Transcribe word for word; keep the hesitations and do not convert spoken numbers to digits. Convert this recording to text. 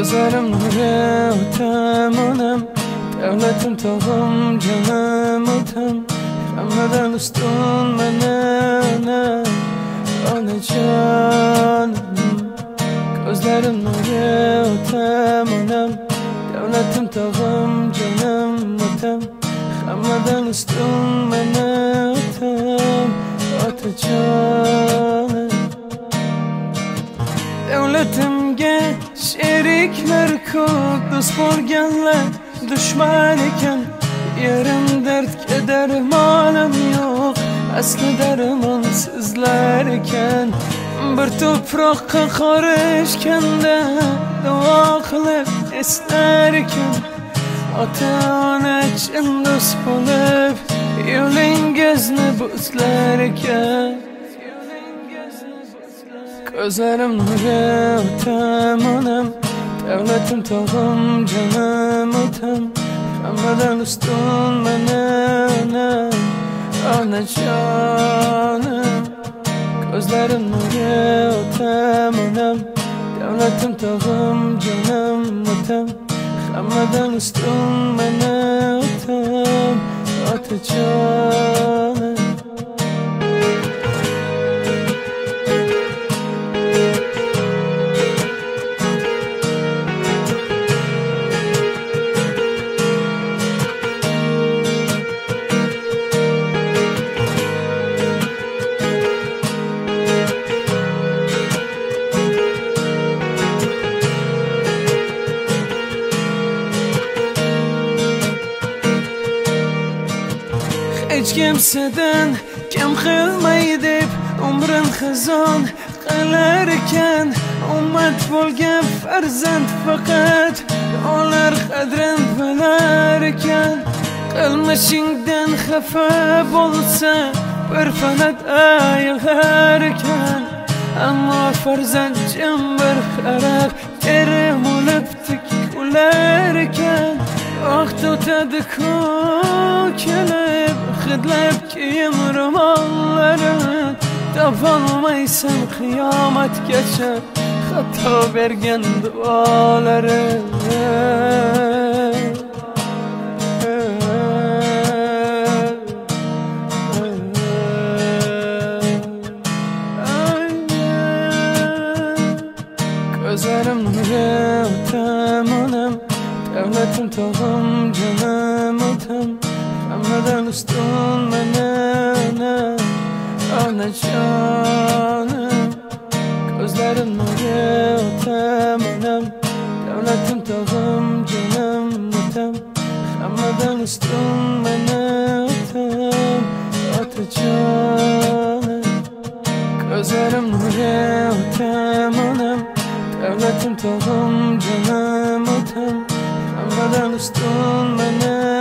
Gözlerim nuru temanım, devletim tağım, canım otam. Hammadan ustun mene, ana canım. Gözlerim nuru temanım, devletim tağım, canım otam. Hammadan ustun mene otam, ata canım. Devletimge şerikler ko'p, do'st bo'lganlar dushman ekan. Yerim dard keder molim yo'q, asli darmon sizlar ekan. Bir to'proqqa qorishganda duo qilib eslar ekan. Ota-ona chin do'st bo'lib yo'lingizni bo'zlar ekan. Gözlerim nuru temanım, devletim tağım, canım otam. Hammadan ustun mene, ana canım. Gözlerim nuru temanım, devletim tağım, canım otam. Hammadan ustun mene otam, ata canım. Hiç kimseden kim qilmay deb umrin xazon qilarkan. Ummat bo'lgan farzand faqat olar qadrin bilar ekan. Qilmishingdan xafa bo'lsa bir fanat aylar ekan. Ammo farzand jim bir qarab terim olib tik ular ekan. Vaqt o'tadi ko'kilib hidlab kiyim ro'mollarin. Topolmaysan qiyomatgacha xato bergan duolarin. Gözlerim nuru temanım, devletim tağım, canım otam. Hammadan ustun mene, ana canım. Gözlerim nuru temanım, devletim tağım, canım otam. Hammadan ustun mene otam, ata canım. Gözlerim nuru temanım, devletim tağım, canım otam. Hammadan ustun mene